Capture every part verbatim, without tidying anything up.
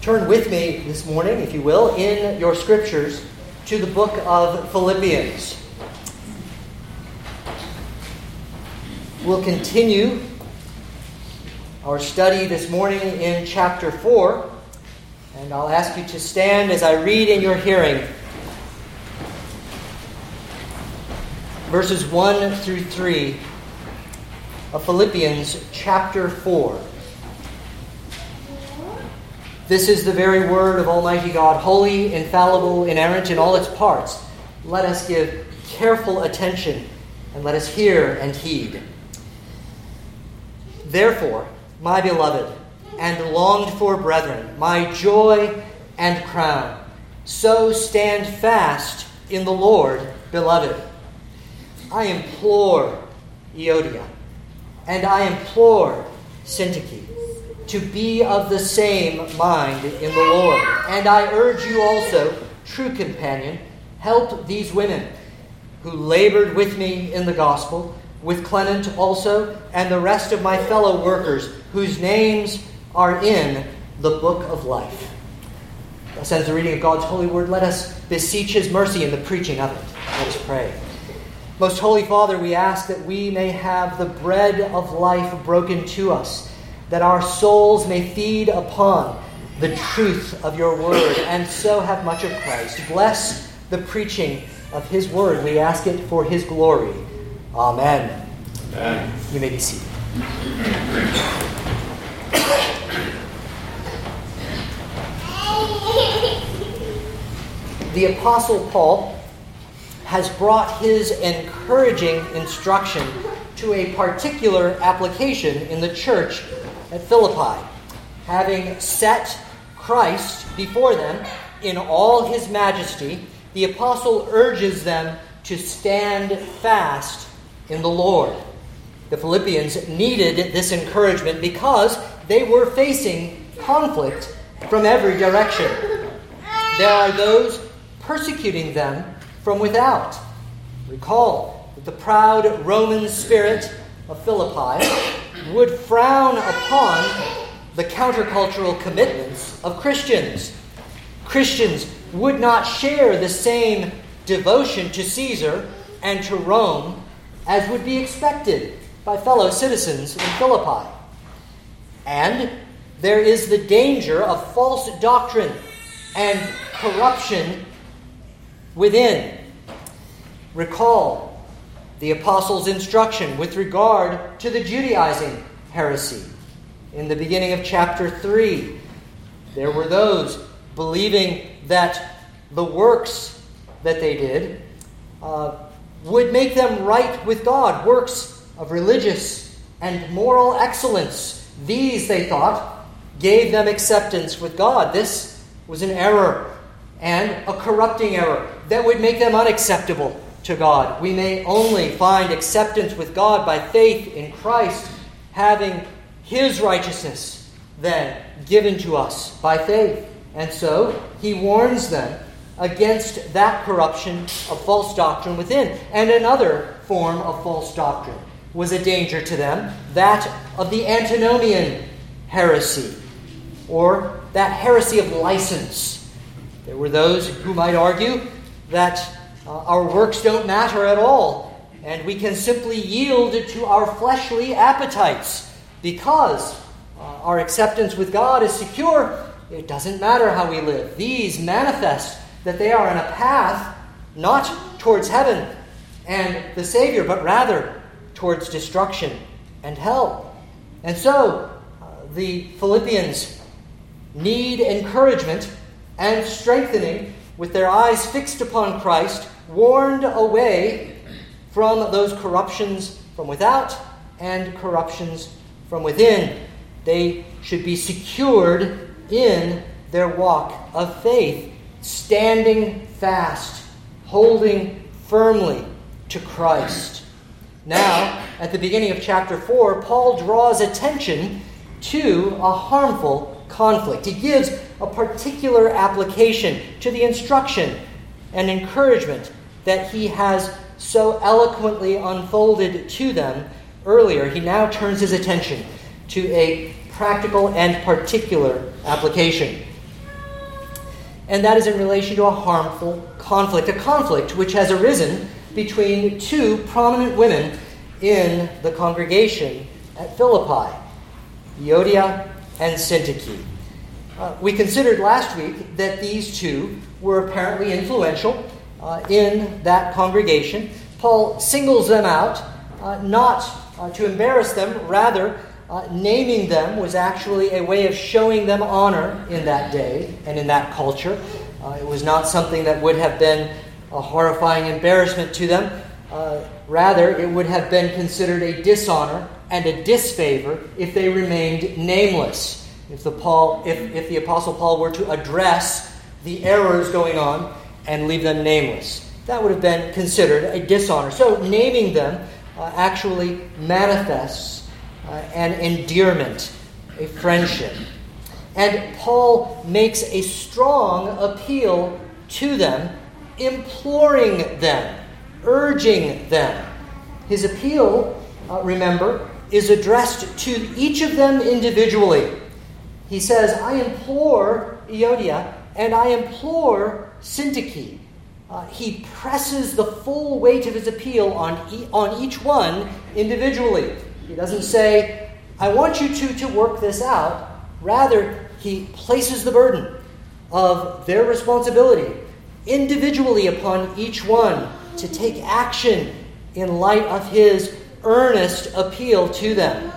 Turn with me this morning, if you will, in your scriptures to the book of Philippians. We'll continue our study this morning in chapter four, and I'll ask you to stand as I read in your hearing verses one through three of Philippians chapter four. This is the very word of Almighty God, holy, infallible, inerrant in all its parts. Let us give careful attention, and let us hear and heed. Therefore, my beloved and longed-for brethren, my joy and crown, so stand fast in the Lord, beloved. I implore Euodia, and I implore Syntyche, to be of the same mind in the Lord. And I urge you also, true companion, help these women who labored with me in the gospel, with Clement also, and the rest of my fellow workers, whose names are in the book of life. Thus ends the reading of God's holy word. Let us beseech his mercy in the preaching of it. Let us pray. Most Holy Father, we ask that we may have the bread of life broken to us, that our souls may feed upon the truth of your word, and so have much of Christ. Bless the preaching of his word. We ask it for his glory. Amen. Amen. You may be seated. The Apostle Paul has brought his encouraging instruction to a particular application in the church at Philippi. Having set Christ before them in all his majesty, the apostle urges them to stand fast in the Lord. The Philippians needed this encouragement because they were facing conflict from every direction. There are those persecuting them from without. Recall that the proud Roman spirit of Philippi would frown upon the countercultural commitments of Christians. Christians would not share the same devotion to Caesar and to Rome as would be expected by fellow citizens in Philippi. And there is the danger of false doctrine and corruption within. Recall the apostles' instruction with regard to the Judaizing heresy. In the beginning of chapter three, there were those believing that the works that they did uh, would make them right with God, works of religious and moral excellence. These, they thought, gave them acceptance with God. This was an error, and a corrupting error that would make them unacceptable to God. We may only find acceptance with God by faith in Christ, having his righteousness then given to us by faith. And so he warns them against that corruption of false doctrine within. And another form of false doctrine was a danger to them, that of the antinomian heresy, or that heresy of license. There were those who might argue that Uh, our works don't matter at all, and we can simply yield to our fleshly appetites because uh, our acceptance with God is secure. It doesn't matter how we live. These manifest that they are on a path not towards heaven and the Savior, but rather towards destruction and hell. And so uh, the Philippians need encouragement and strengthening with their eyes fixed upon Christ, warned away from those corruptions from without and corruptions from within. They should be secured in their walk of faith, standing fast, holding firmly to Christ. Now, at the beginning of chapter four, Paul draws attention to a harmful conflict. He gives a particular application to the instruction and encouragement that he has so eloquently unfolded to them earlier. He now turns his attention to a practical and particular application. and that is in relation to a harmful conflict, a conflict which has arisen between two prominent women in the congregation at Philippi, Euodia and Syntyche. Uh, we considered last week that these two were apparently influential uh, in that congregation. Paul singles them out, uh, not uh, to embarrass them, rather uh, naming them was actually a way of showing them honor in that day and in that culture. Uh, it was not something that would have been a horrifying embarrassment to them. Uh, rather, it would have been considered a dishonor and a disfavor if they remained nameless. If the Paul, if, if the Apostle Paul were to address the errors going on and leave them nameless, that would have been considered a dishonor. So naming them uh, actually manifests uh, an endearment, a friendship. And Paul makes a strong appeal to them, imploring them, urging them. His appeal, uh, remember, is addressed to each of them individually. He says, I implore Euodia and I implore Syntyche. Uh, he presses the full weight of his appeal on, e- on each one individually. He doesn't say, I want you two to work this out. Rather, he places the burden of their responsibility individually upon each one to take action in light of his earnest appeal to them.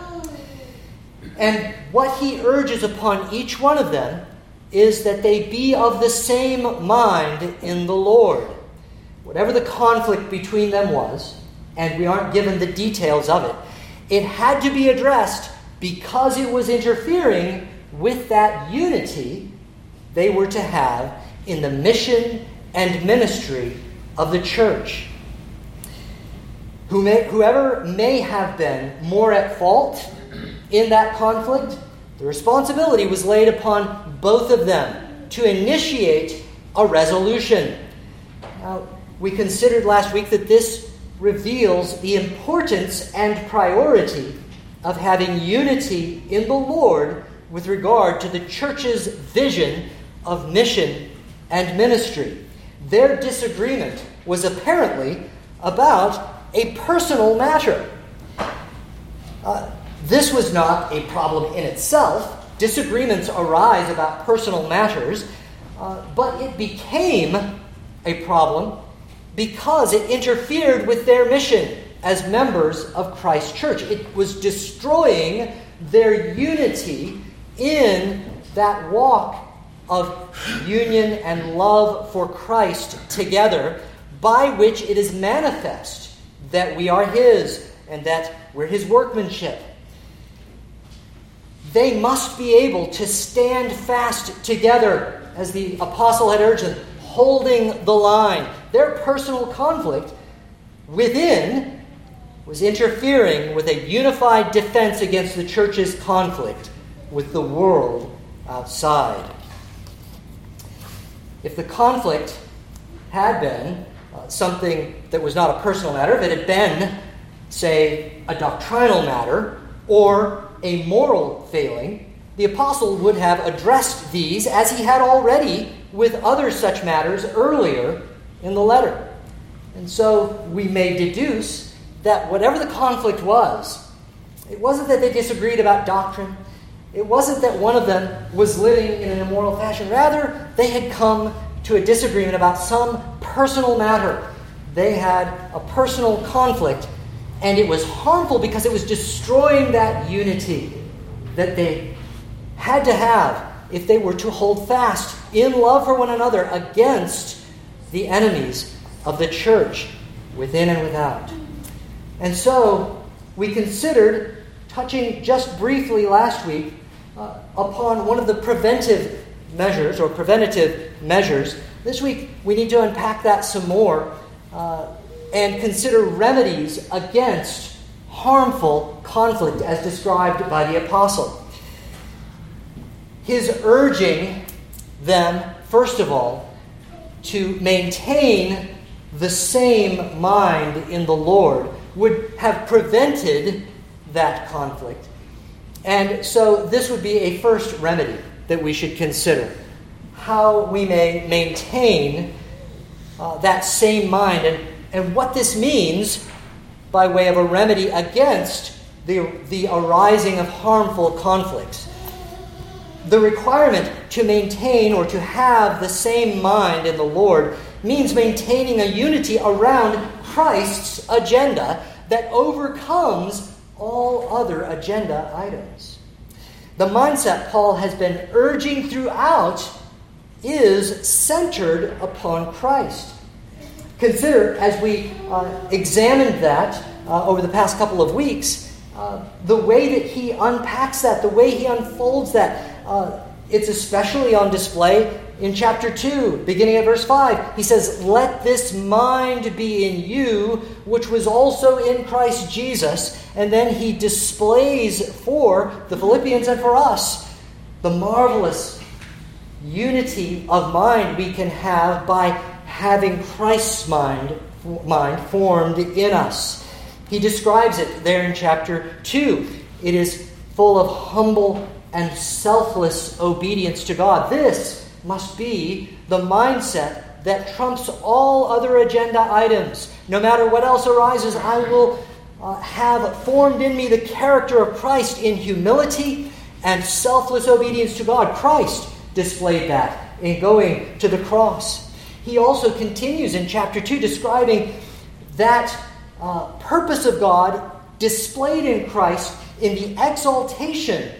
And what he urges upon each one of them is that they be of the same mind in the Lord. Whatever the conflict between them was, and we aren't given the details of it, it had to be addressed because it was interfering with that unity they were to have in the mission and ministry of the church. Who may, whoever may have been more at fault in that conflict, the responsibility was laid upon both of them to initiate a resolution. Now, we considered last week that this reveals the importance and priority of having unity in the Lord with regard to the church's vision of mission and ministry. Their disagreement was apparently about a personal matter. Uh, this was not a problem in itself. Disagreements arise about personal matters, uh, but it became a problem because it interfered with their mission as members of Christ's church. It was destroying their unity in that walk of union and love for Christ together, by which it is manifest that we are His and that we're His workmanship. They must be able to stand fast together, as the apostle had urged them, holding the line. Their personal conflict within was interfering with a unified defense against the church's conflict with the world outside. If the conflict had been uh, something that was not a personal matter, if it had been, say, a doctrinal matter or a moral failing, the apostle would have addressed these as he had already with other such matters earlier in the letter. And so we may deduce that whatever the conflict was, it wasn't that they disagreed about doctrine. It wasn't that one of them was living in an immoral fashion. Rather, they had come to a disagreement about some personal matter. They had a personal conflict, and it was harmful because it was destroying that unity that they had to have if they were to hold fast in love for one another against the enemies of the church within and without. And so we considered, touching just briefly last week, uh, upon one of the preventive measures or preventative measures. This week we need to unpack that some more uh, and consider remedies against harmful conflict as described by the apostle. His urging them, first of all, to maintain the same mind in the Lord would have prevented that conflict. And so this would be a first remedy that we should consider. how we may maintain uh, that same mind and, and what this means by way of a remedy against the, the arising of harmful conflicts. The requirement to maintain or to have the same mind in the Lord means maintaining a unity around Christ's agenda that overcomes all other agenda items. The mindset Paul has been urging throughout is centered upon Christ. Consider, as we uh, examined that uh, over the past couple of weeks, uh, the way that he unpacks that, the way he unfolds that. Uh, it's especially on display in chapter two, beginning at verse five. He says, "Let this mind be in you, which was also in Christ Jesus." And then he displays for the Philippians and for us the marvelous unity of mind we can have by having Christ's mind, mind formed in us. He describes it there in chapter two. It is full of humble and selfless obedience to God. This must be the mindset that trumps all other agenda items. No matter what else arises, I will uh, have formed in me the character of Christ in humility and selfless obedience to God. Christ displayed that in going to the cross. He also continues in chapter two describing that uh, purpose of God displayed in Christ in the exaltation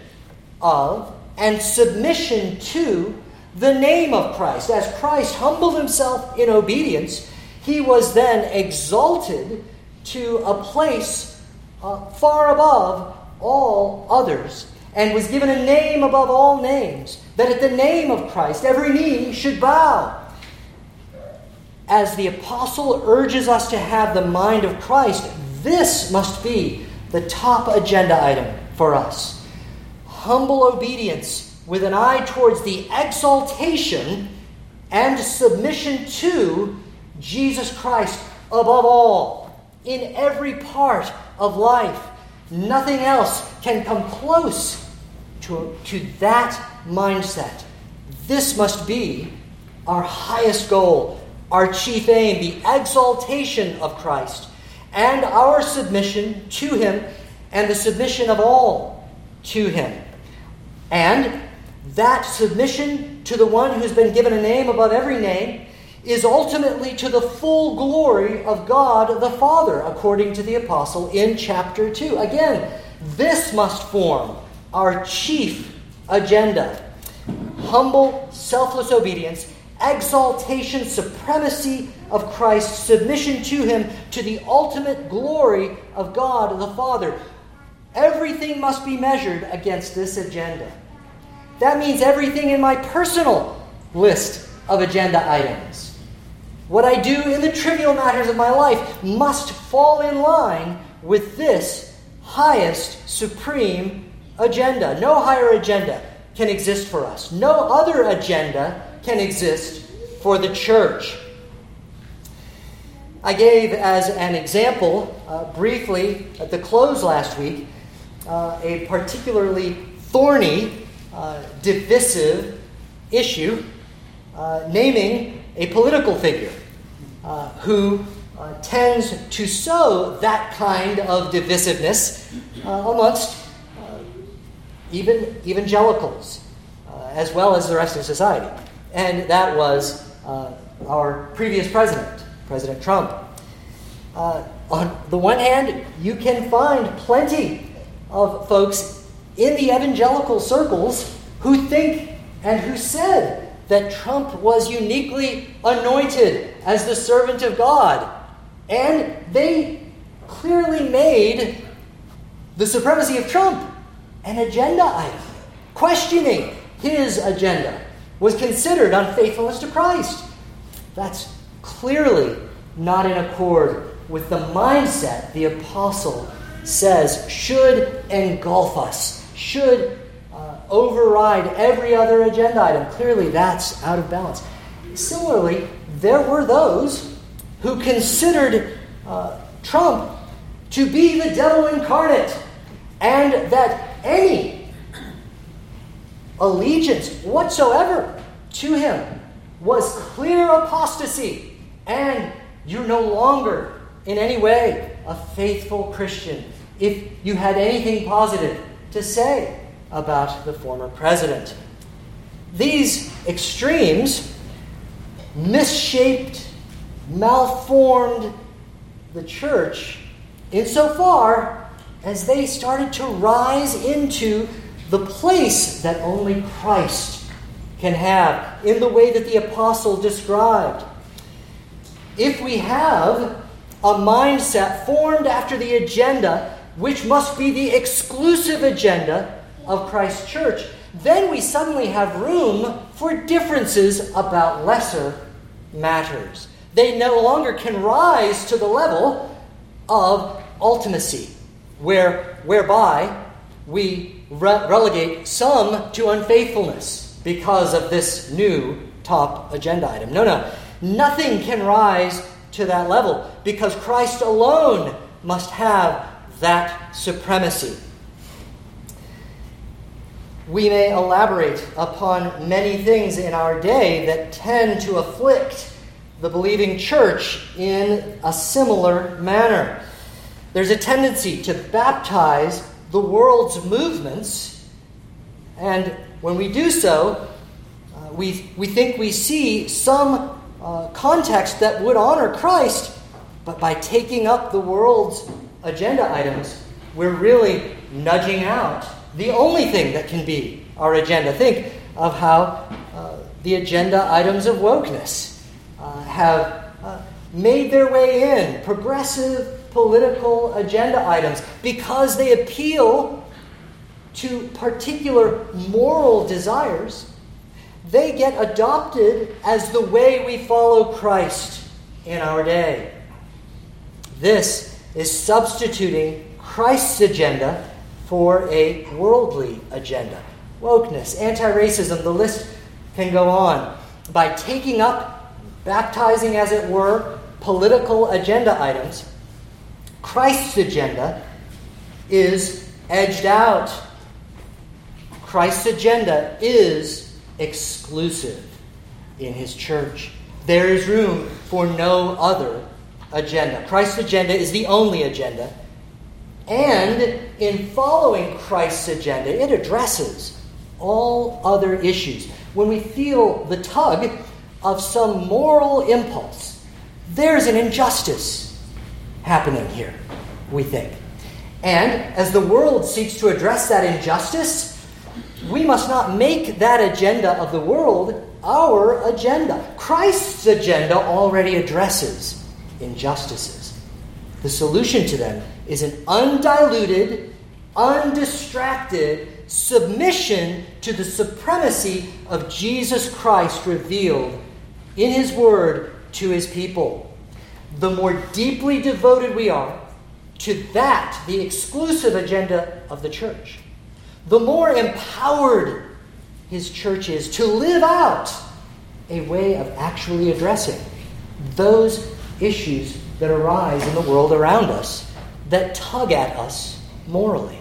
of and submission to the name of Christ. As Christ humbled himself in obedience, he was then exalted to a place uh, far above all others and was given a name above all names, that at the name of Christ every knee should bow. As the apostle urges us to have the mind of Christ, this must be the top agenda item for us. Humble obedience with an eye towards the exaltation and submission to Jesus Christ above all, in every part of life. Nothing else can come close to, to that mindset. This must be our highest goal, our chief aim, the exaltation of Christ, and our submission to him, and the submission of all to him. And that submission to the one who's been given a name above every name is ultimately to the full glory of God the Father, according to the apostle in chapter two. Again, this must form our chief agenda. Humble, selfless obedience, exaltation, supremacy of Christ, submission to him, to the ultimate glory of God the Father. Everything must be measured against this agenda. That means everything in my personal list of agenda items. What I do in the trivial matters of my life must fall in line with this highest, supreme agenda. No higher agenda can exist for us. No other agenda can exist for the church. I gave as an example, uh, briefly, at the close last week, uh, a particularly thorny, uh, divisive issue, uh, naming a political figure uh, who uh, tends to sow that kind of divisiveness uh, amongst uh, even evangelicals, uh, as well as the rest of society. And that was uh, our previous president, President Trump. Uh, on the one hand, you can find plenty of folks in the evangelical circles who think and who said that Trump was uniquely anointed as the servant of God. And they clearly made the supremacy of Trump an agenda item. Questioning his agenda was considered unfaithfulness to Christ. That's clearly not in accord with the mindset the apostle says should engulf us, should uh, override every other agenda item. Clearly, that's out of balance. Similarly, there were those who considered uh, Trump to be the devil incarnate, and that any allegiance whatsoever to him was clear apostasy, and you're no longer in any way a faithful Christian if you had anything positive to say about the former president. These extremes misshaped, malformed the church insofar as they started to rise into the place that only Christ can have in the way that the apostle described. If we have a mindset formed after the agenda, which must be the exclusive agenda of Christ's church, then we suddenly have room for differences about lesser matters. They no longer can rise to the level of ultimacy, where whereby we re- relegate some to unfaithfulness because of this new top agenda item. No, no. Nothing can rise to that level because Christ alone must have that supremacy. We may elaborate upon many things in our day that tend to afflict the believing church in a similar manner. There's a tendency to baptize the world's movements, and when we do so, uh, we, we think we see some uh, context that would honor Christ, but by taking up the world's agenda items, we're really nudging out the only thing that can be our agenda. Think of how uh, the agenda items of wokeness uh, have uh, made their way in, progressive political agenda items, because they appeal to particular moral desires. They get adopted as the way we follow Christ in our day. This is substituting Christ's agenda for a worldly agenda. Wokeness, anti-racism, the list can go on. By taking up, baptizing as it were, political agenda items, Christ's agenda is edged out. Christ's agenda is exclusive in his church. There is room for no other agenda. Christ's agenda is the only agenda. And in following Christ's agenda, it addresses all other issues. When we feel the tug of some moral impulse, there's an injustice happening here, we think. And as the world seeks to address that injustice, we must not make that agenda of the world our agenda. Christ's agenda already addresses injustices. The solution to them is an undiluted, undistracted submission to the supremacy of Jesus Christ revealed in his word to his people. The more deeply devoted we are to that, the exclusive agenda of the church, the more empowered his church is to live out a way of actually addressing those issues that arise in the world around us that tug at us morally.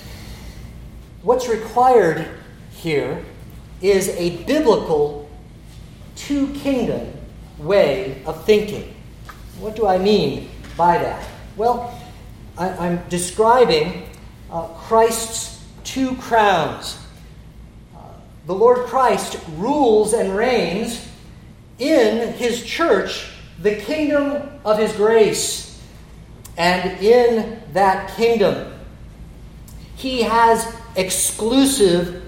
What's required here is a biblical two-kingdom way of thinking. What do I mean by that? Well, I, I'm describing uh, Christ's two crowns. Uh, the Lord Christ rules and reigns in his church, the kingdom of his grace. And in that kingdom, he has exclusive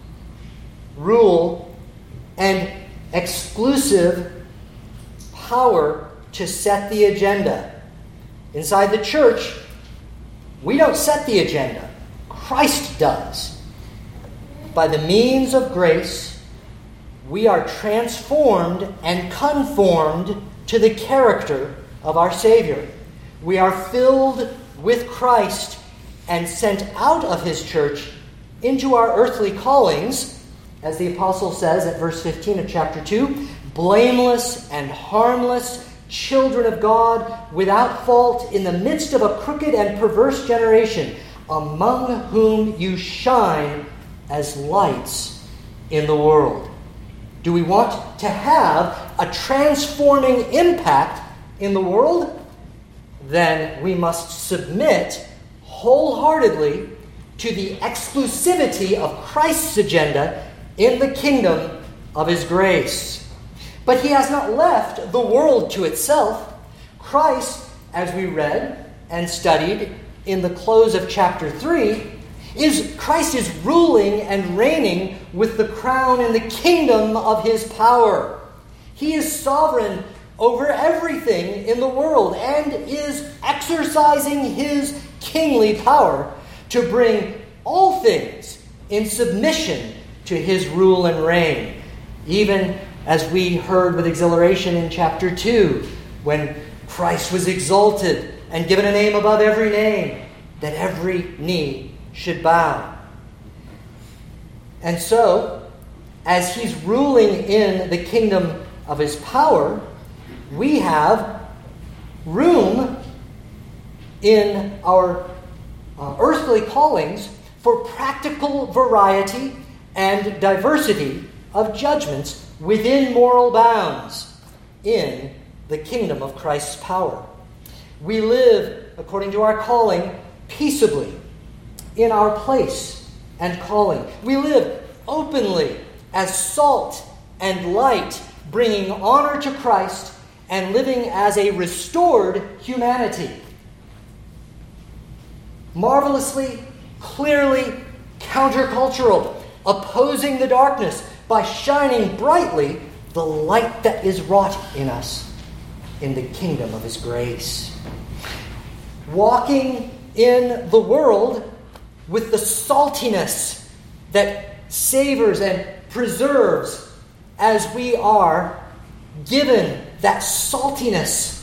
rule and exclusive power to set the agenda. Inside the church, we don't set the agenda. Christ does. By the means of grace, we are transformed and conformed to the character of our Savior. We are filled with Christ and sent out of his church into our earthly callings, as the apostle says at verse fifteen of chapter two, blameless and harmless, children of God, without fault, in the midst of a crooked and perverse generation, among whom you shine as lights in the world. Do we want to have a transforming impact in the world? Then we must submit wholeheartedly to the exclusivity of Christ's agenda in the kingdom of his grace. But he has not left the world to itself. Christ, as we read and studied in the close of chapter three, is Christ is ruling and reigning with the crown in the kingdom of his power. He is sovereign over everything in the world and is exercising his kingly power to bring all things in submission to his rule and reign. Even as we heard with exhilaration in chapter two, when Christ was exalted and given a name above every name, that every knee should bow. And so, as he's ruling in the kingdom of his power, we have room in our uh, earthly callings for practical variety and diversity of judgments within moral bounds in the kingdom of Christ's power. We live, according to our calling, peaceably in our place and calling. We live openly as salt and light, bringing honor to Christ and living as a restored humanity. Marvelously, clearly countercultural, opposing the darkness by shining brightly the light that is wrought in us in the kingdom of his grace. Walking in the world with the saltiness that savors and preserves as we are given that saltiness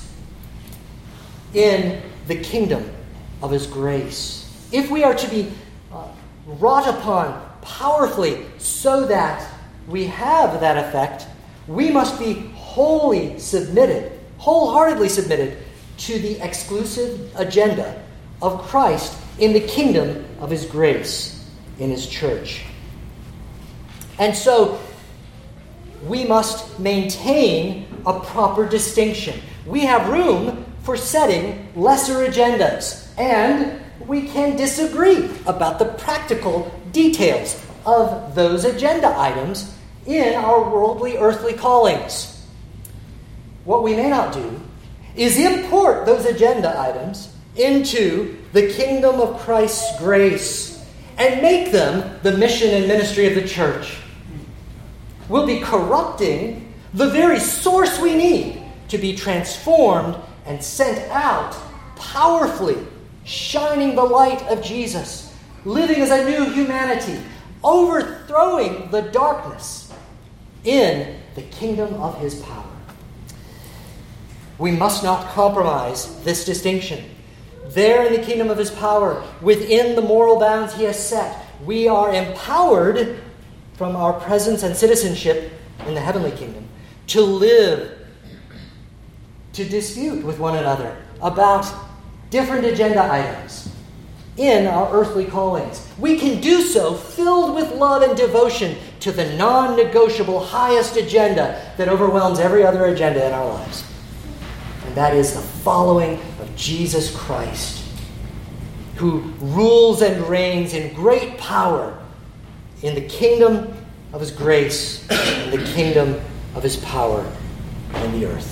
in the kingdom of his grace. If we are to be uh, wrought upon powerfully so that we have that effect, we must be wholly submitted, wholeheartedly submitted to the exclusive agenda of Christ in the kingdom of his grace in his church. And so we must maintain a proper distinction. We have room for setting lesser agendas, and we can disagree about the practical details of those agenda items in our worldly, earthly callings. What we may not do is import those agenda items into the kingdom of Christ's grace and make them the mission and ministry of the church. We'll be corrupting the very source we need to be transformed and sent out powerfully, shining the light of Jesus, living as a new humanity, overthrowing the darkness in the kingdom of his power. We must not compromise this distinction. There in the kingdom of his power, within the moral bounds he has set, we are empowered from our presence and citizenship in the heavenly kingdom to live, to dispute with one another about different agenda items in our earthly callings. We can do so filled with love and devotion to the non-negotiable highest agenda that overwhelms every other agenda in our lives. And that is the following of Jesus Christ, who rules and reigns in great power in the kingdom of his grace, in the kingdom of his power on the earth.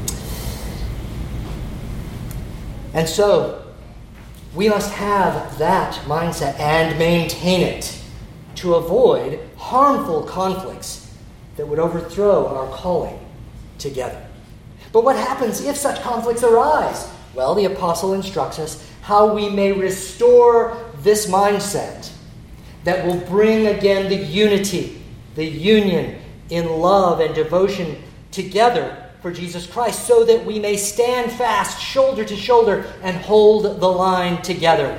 And so, we must have that mindset and maintain it to avoid harmful conflicts that would overthrow our calling together. But what happens if such conflicts arise? Well, the apostle instructs us how we may restore this mindset that will bring again the unity, the union in love and devotion together for Jesus Christ, so that we may stand fast shoulder to shoulder and hold the line together.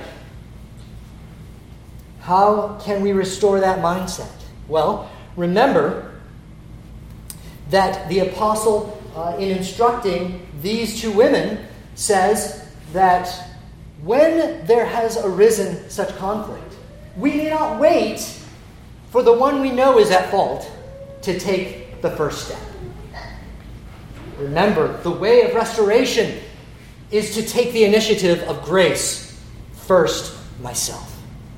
How can we restore that mindset? Well, remember that the apostle, uh, in instructing these two women, says that when there has arisen such conflict, we need not wait for the one we know is at fault to take take the first step. Remember, the way of restoration is to take the initiative of grace. First, myself.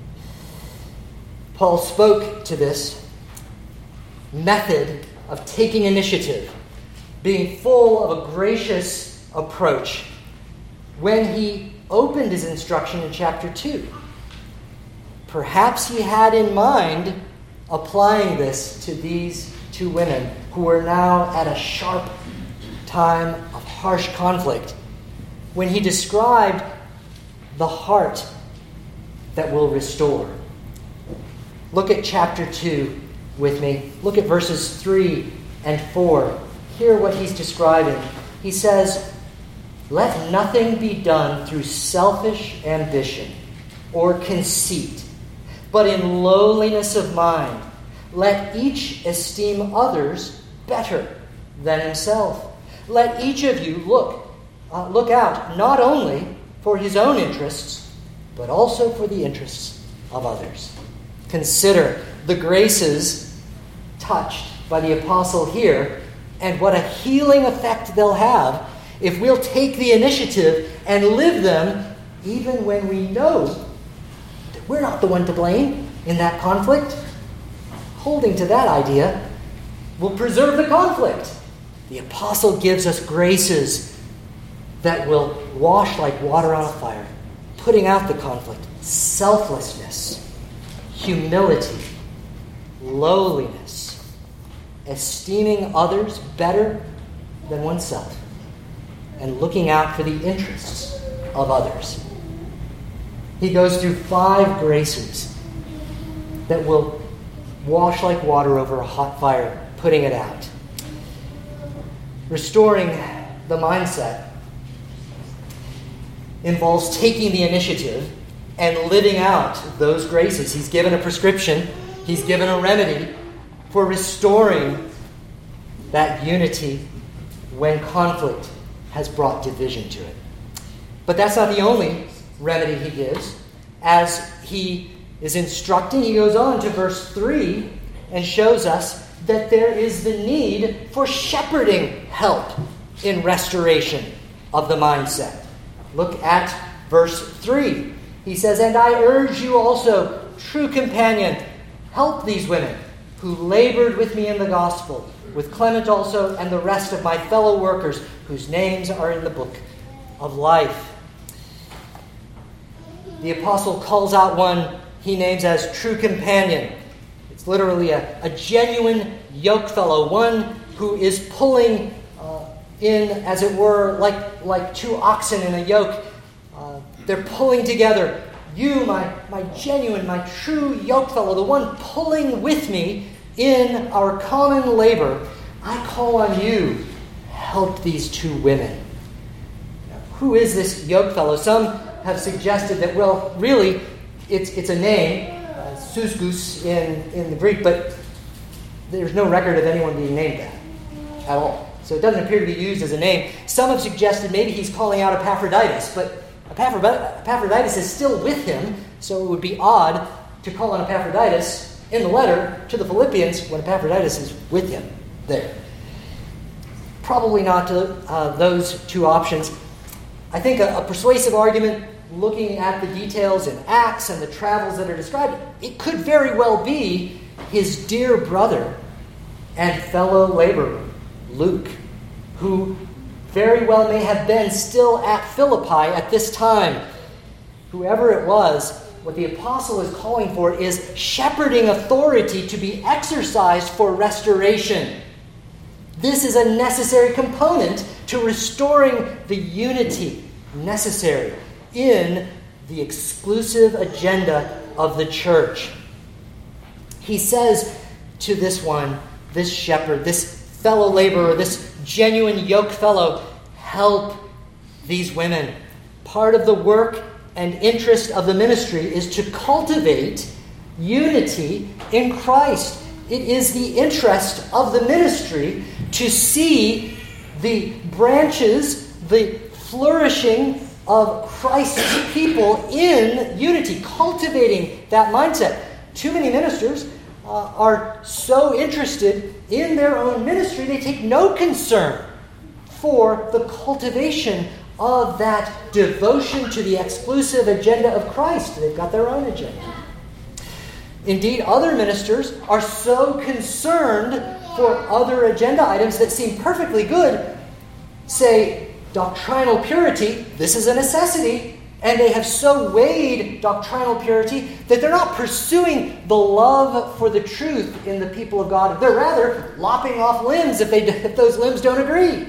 Paul spoke to this method of taking initiative, being full of a gracious approach, when he opened his instruction in chapter two. Perhaps he had in mind applying this to these two women who were now at a sharp time of harsh conflict, when he described the heart that will restore. Look at chapter two with me. Look at verses three and four. Hear what he's describing. He says, "Let nothing be done through selfish ambition or conceit, but in lowliness of mind, let each esteem others better than himself. Let each of you look, uh, look out not only for his own interests, but also for the interests of others." Consider the graces touched by the apostle here, and what a healing effect they'll have if we'll take the initiative and live them even when we know that we're not the one to blame in that conflict. Holding to that idea will preserve the conflict. The apostle gives us graces that will wash like water on a fire, putting out the conflict. Selflessness, humility, lowliness, esteeming others better than oneself, and looking out for the interests of others. He goes through five graces that will wash like water over a hot fire, putting it out. Restoring the mindset involves taking the initiative and living out those graces. He's given a prescription, he's given a remedy for restoring that unity when conflict has brought division to it. But that's not the only remedy he gives. As he is instructing, he goes on to verse three and shows us that there is the need for shepherding help in restoration of the mindset. Look at verse three. He says, "And I urge you also, true companion, help these women who labored with me in the gospel, with Clement also and the rest of my fellow workers whose names are in the book of life." The apostle calls out one he names as true companion. It's literally a, a genuine yoke fellow, one who is pulling uh, in, as it were, like, like two oxen in a yoke. Uh, they're pulling together. You, my, my genuine, my true yoke fellow, the one pulling with me in our common labor, I call on you, help these two women. Now, who is this yoke fellow? Some have suggested that, well, really, it's it's a name, uh, Susgus in, in the Greek, but there's no record of anyone being named that at all. So it doesn't appear to be used as a name. Some have suggested maybe he's calling out Epaphroditus, but Epaphroditus is still with him, so it would be odd to call on Epaphroditus in the letter to the Philippians when Epaphroditus is with him there. Probably not uh, those two options. I think a, a persuasive argument, looking at the details in Acts and the travels that are described, it could very well be his dear brother and fellow laborer, Luke, who very well may have been still at Philippi at this time. Whoever it was, what the apostle is calling for is shepherding authority to be exercised for restoration. This is a necessary component to restoring the unity necessary in the exclusive agenda of the church. He says to this one, this shepherd, this fellow laborer, this genuine yoke fellow, help these women. Part of the work and interest of the ministry is to cultivate unity in Christ. It is the interest of the ministry to see the branches, the flourishing of Christ's people in unity, cultivating that mindset. Too many ministers uh, are so interested in their own ministry, they take no concern for the cultivation of that devotion to the exclusive agenda of Christ. They've got their own agenda. Indeed, other ministers are so concerned for other agenda items that seem perfectly good, say doctrinal purity, this is a necessity, and they have so weighed doctrinal purity that they're not pursuing the love for the truth in the people of God. They're rather lopping off limbs if, they, if those limbs don't agree.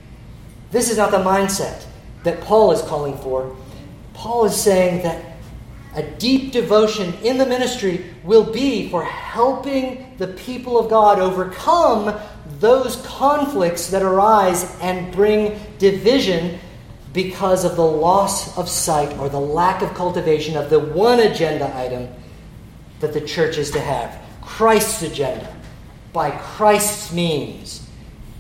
This is not the mindset that Paul is calling for. Paul is saying that a deep devotion in the ministry will be for helping the people of God overcome those conflicts that arise and bring division because of the loss of sight or the lack of cultivation of the one agenda item that the church is to have. Christ's agenda, by Christ's means.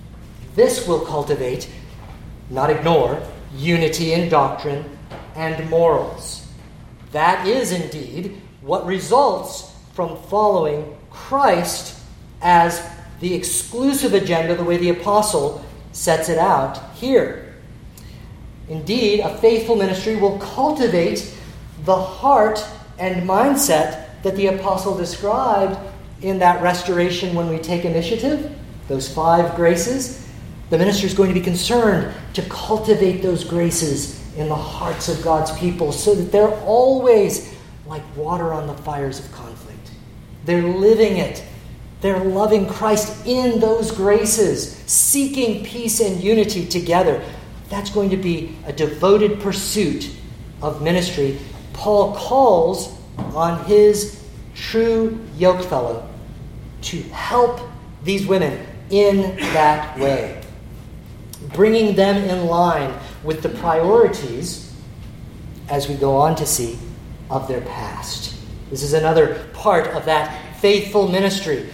This will cultivate, not ignore, unity in doctrine and morals. That is indeed what results from following Christ as the exclusive agenda, the way the apostle sets it out here. Indeed, a faithful ministry will cultivate the heart and mindset that the apostle described in that restoration when we take initiative, those five graces. The ministry is going to be concerned to cultivate those graces in the hearts of God's people so that they're always like water on the fires of conflict. They're living it. They're loving Christ in those graces, seeking peace and unity together. That's going to be a devoted pursuit of ministry. Paul calls on his true yokefellow to help these women in that way, bringing them in line with the priorities, as we go on to see, of their past. This is another part of that faithful ministry.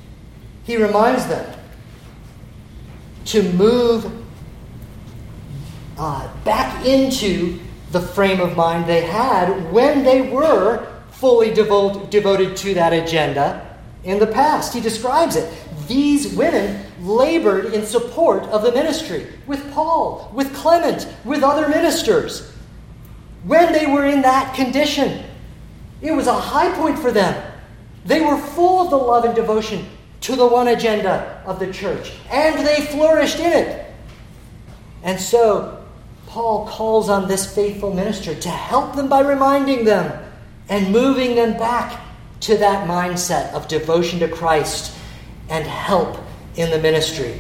He reminds them to move uh, back into the frame of mind they had when they were fully devote, devoted to that agenda in the past. He describes it. These women labored in support of the ministry with Paul, with Clement, with other ministers. When they were in that condition, it was a high point for them. They were full of the love and devotion to the one agenda of the church, and they flourished in it. And so, Paul calls on this faithful minister to help them by reminding them and moving them back to that mindset of devotion to Christ and help in the ministry.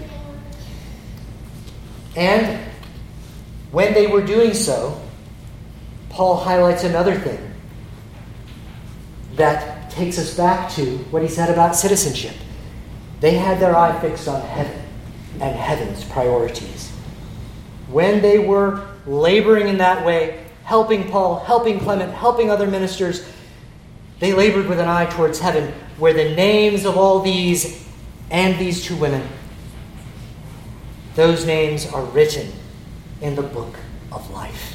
And when they were doing so, Paul highlights another thing that takes us back to what he said about citizenship. They had their eye fixed on heaven and heaven's priorities. When they were laboring in that way, helping Paul, helping Clement, helping other ministers, they labored with an eye towards heaven, where the names of all these and these two women, those names are written in the book of life.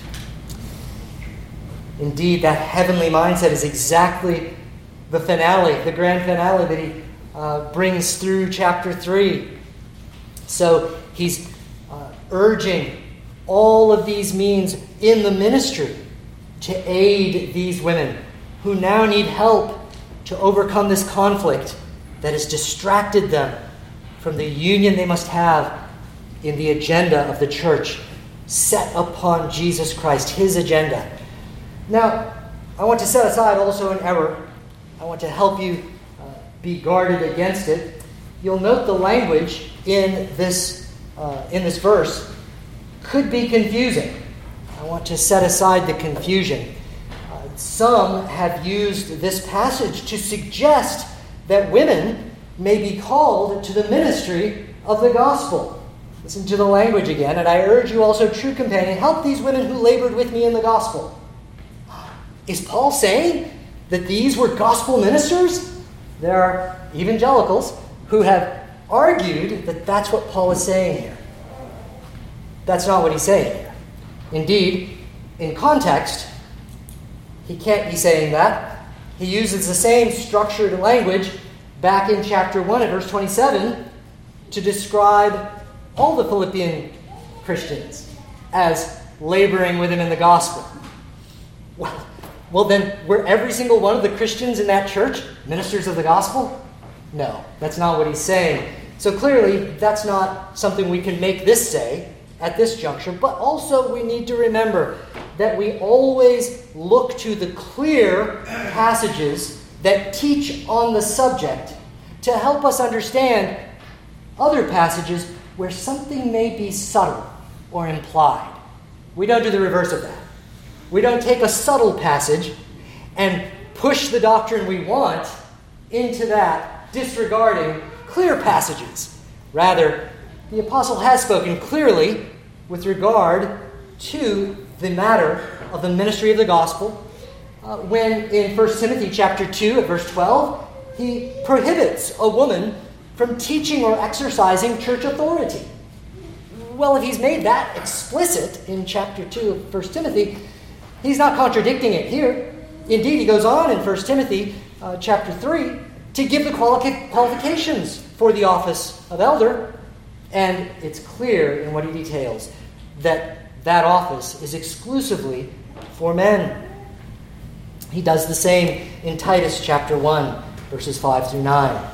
Indeed, that heavenly mindset is exactly the finale, the grand finale that he uh, brings through chapter three. So he's uh, urging all of these means in the ministry to aid these women who now need help to overcome this conflict that has distracted them from the union they must have in the agenda of the church set upon Jesus Christ, his agenda. Now, I want to set aside also an error. I want to help you uh, be guarded against it. You'll note the language in this uh, in this verse could be confusing. I want to set aside the confusion. Uh, some have used this passage to suggest that women may be called to the ministry of the gospel. Listen to the language again, and I urge you also, true companion, help these women who labored with me in the gospel. Is Paul saying that these were gospel ministers? There are evangelicals who have argued that that's what Paul is saying here. That's not what he's saying here. Indeed, in context, he can't be saying that. He uses the same structured language back in chapter one at verse twenty-seven to describe all the Philippian Christians as laboring with him in the gospel. Well, well then, were every single one of the Christians in that church ministers of the gospel? No, that's not what he's saying. So clearly, that's not something we can make this say at this juncture. But also, we need to remember that we always look to the clear passages that teach on the subject to help us understand other passages where something may be subtle or implied. We don't do the reverse of that. We don't take a subtle passage and push the doctrine we want into that, disregarding clear passages. Rather, the apostle has spoken clearly with regard to the matter of the ministry of the gospel uh, when in First Timothy chapter two at verse twelve, he prohibits a woman from teaching or exercising church authority. Well, if he's made that explicit in chapter two of First Timothy, he's not contradicting it here. Indeed, he goes on in First Timothy uh, chapter three to give the quali- qualifications for the office of elder. And it's clear in what he details that that office is exclusively for men. He does the same in Titus chapter one, verses five through nine.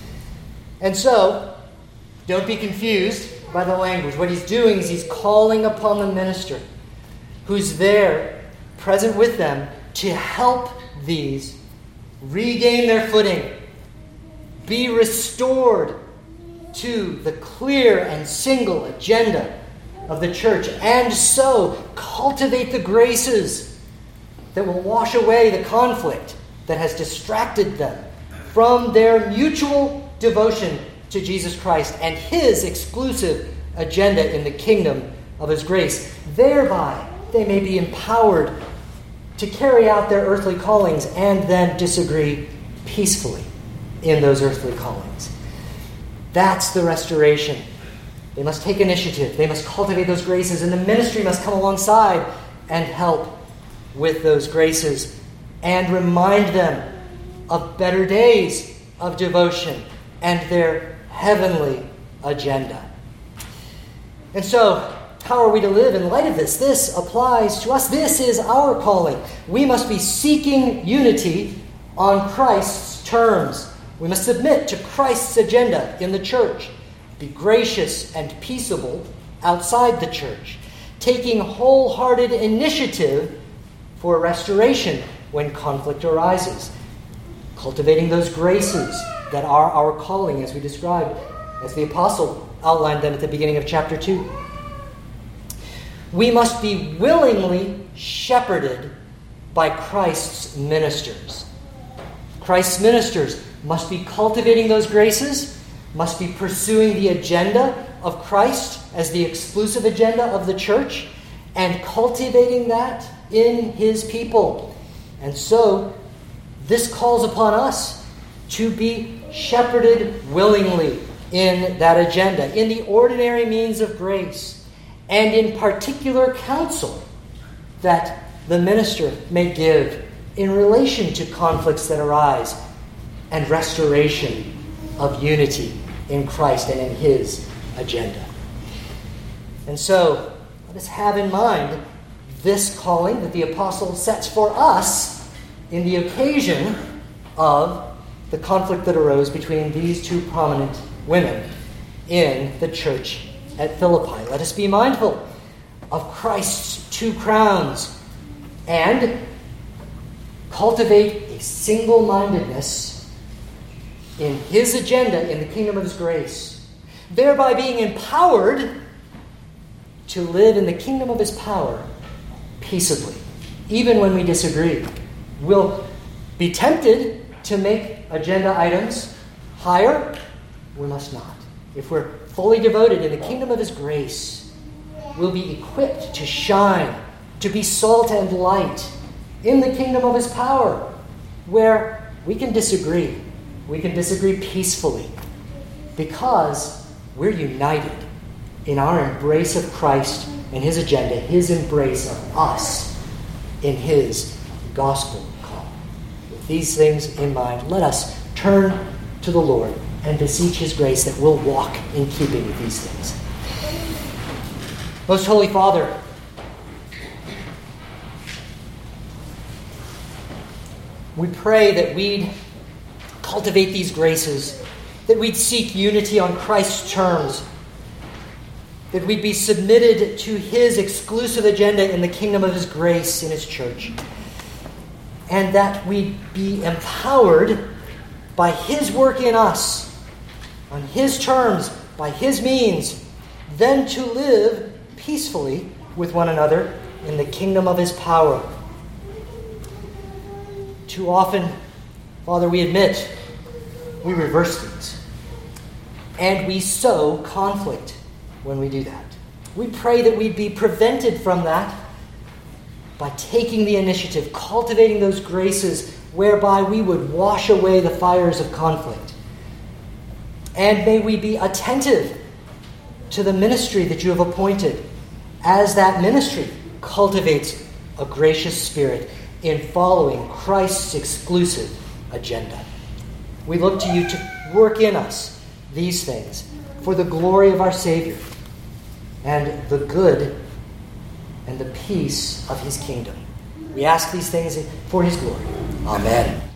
And so, don't be confused by the language. What he's doing is he's calling upon the minister who's there, present with them, to help these regain their footing, be restored to the clear and single agenda of the church, and so cultivate the graces that will wash away the conflict that has distracted them from their mutual devotion to Jesus Christ and his exclusive agenda in the kingdom of his grace. Thereby, they may be empowered to carry out their earthly callings and then disagree peacefully in those earthly callings. That's the restoration. They must take initiative. They must cultivate those graces, and the ministry must come alongside and help with those graces and remind them of better days of devotion and their heavenly agenda. And so, how are we to live in light of this? This applies to us. This is our calling. We must be seeking unity on Christ's terms. We must submit to Christ's agenda in the church. Be gracious and peaceable outside the church, taking wholehearted initiative for restoration when conflict arises, cultivating those graces that are our calling, as we described, as the apostle outlined them at the beginning of chapter two. We must be willingly shepherded by Christ's ministers. Christ's ministers must be cultivating those graces, must be pursuing the agenda of Christ as the exclusive agenda of the church, and cultivating that in his people. And so, this calls upon us to be shepherded willingly in that agenda, in the ordinary means of grace, and in particular counsel that the minister may give in relation to conflicts that arise and restoration of unity in Christ and in his agenda. And so, let us have in mind this calling that the apostle sets for us in the occasion of the conflict that arose between these two prominent women in the church at Philippi. Let us be mindful of Christ's two crowns and cultivate a single-mindedness in his agenda in the kingdom of his grace, thereby being empowered to live in the kingdom of his power peaceably, even when we disagree. We'll be tempted to make agenda items higher. We must not. If we're fully devoted in the kingdom of his grace, we'll be equipped to shine, to be salt and light in the kingdom of his power, where we can disagree. We can disagree peacefully because we're united in our embrace of Christ and his agenda, his embrace of us in his gospel call. With these things in mind, let us turn to the Lord and beseech his grace that we'll walk in keeping with these things. Most Holy Father, we pray that we'd cultivate these graces, that we'd seek unity on Christ's terms, that we'd be submitted to his exclusive agenda in the kingdom of his grace in his church, and that we'd be empowered by his work in us, on his terms, by his means, then to live peacefully with one another in the kingdom of his power. Too often, Father, we admit we reverse things, and we sow conflict when we do that. We pray that we'd be prevented from that by taking the initiative, cultivating those graces whereby we would wash away the fires of conflict. And may we be attentive to the ministry that you have appointed as that ministry cultivates a gracious spirit in following Christ's exclusive agenda. We look to you to work in us these things for the glory of our Savior and the good and the peace of his kingdom. We ask these things for his glory. Amen.